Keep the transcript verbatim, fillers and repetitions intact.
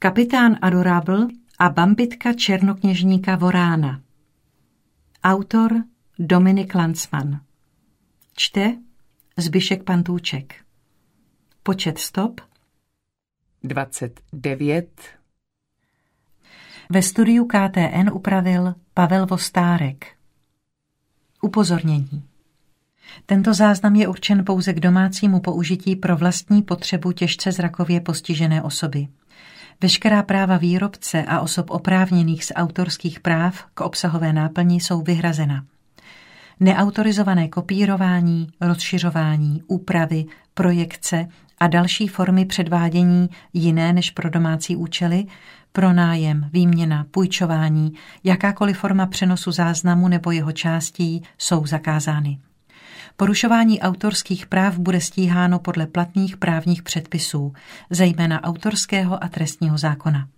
Kapitán Adorable a bambitka černokněžníka Vorána. Autor Dominik Landsman. Čte Zbyšek Pantůček. Počet stop dvacet devět. Ve studiu K T N upravil Pavel Vostárek. Upozornění. Tento záznam je určen pouze k domácímu použití pro vlastní potřebu těžce zrakově postižené osoby. Veškerá práva výrobce a osob oprávněných z autorských práv k obsahové náplni jsou vyhrazena. Neautorizované kopírování, rozšiřování, úpravy, projekce a další formy předvádění jiné než pro domácí účely, pronájem, výměna, půjčování, jakákoliv forma přenosu záznamu nebo jeho částí jsou zakázány. Porušování autorských práv bude stíháno podle platných právních předpisů, zejména autorského a trestního zákona.